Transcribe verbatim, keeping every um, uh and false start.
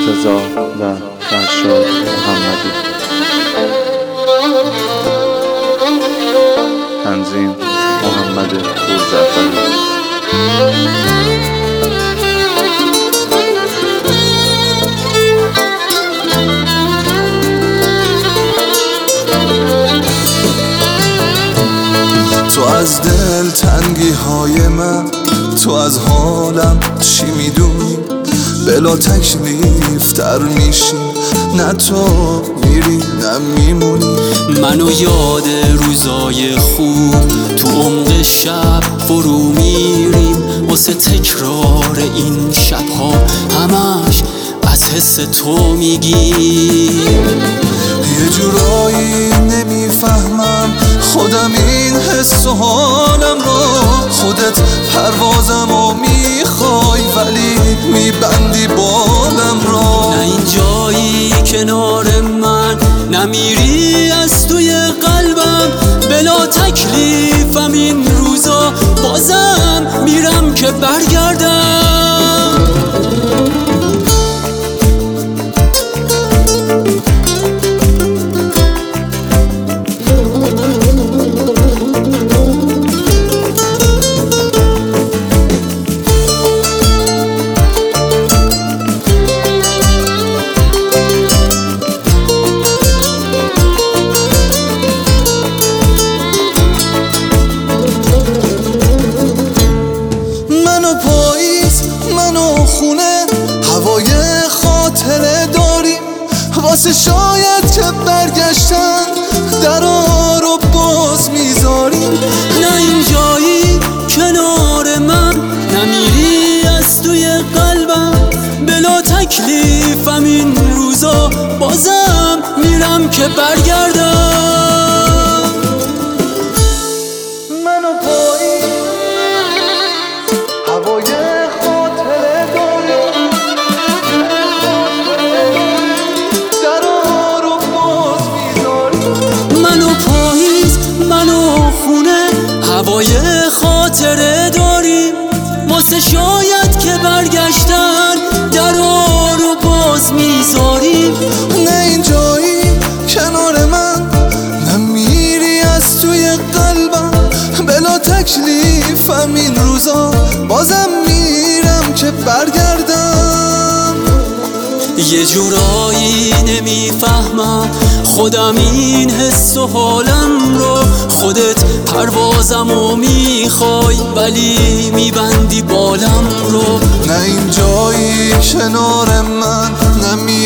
مرتضی و فرشاد محمدی. تنظیم محمد پورجعفری. تو از دل تنگی های من، تو از حالم چی میدونی؟ بلا تکلیف تر میشی، نه تو میری نه میمونی. منو یاد روزای خوب تو عمق شب فرو میریم، واسه تکرار این شبها همش از حس تو میگیم. یه جورایی نمیفهمم خودم این حس و حالم رو، خودت پروازم رو میخوای ولی میبندی بالم رو. نه این جایی کنار من، نمیری از توی قلبم، بلا تکلیفم این روزا، بازم میرم که برگردم. خونه هوای خاطره داریم، واسه شاید که برگشتن درا رو باز میذاریم. نه این جایی کنار من، نمیری از توی قلبم، بلا تکلیفم این روزا، بازم میرم که برگردم. منو پایی هوای هوای خاطره داریم، واسه شاید که برگشتن درا رو باز میذاریم. نه این جایی کنار من، نمیری از توی قلبم، بلا تکلیفم این روزا، بازم میرم که برگردم. یه جورایی نمیفهمم خودم این حس و حالم رو، خودت پروازم رو میخوای ولی میبندی بالم رو. نه این جایی کنار من، نمی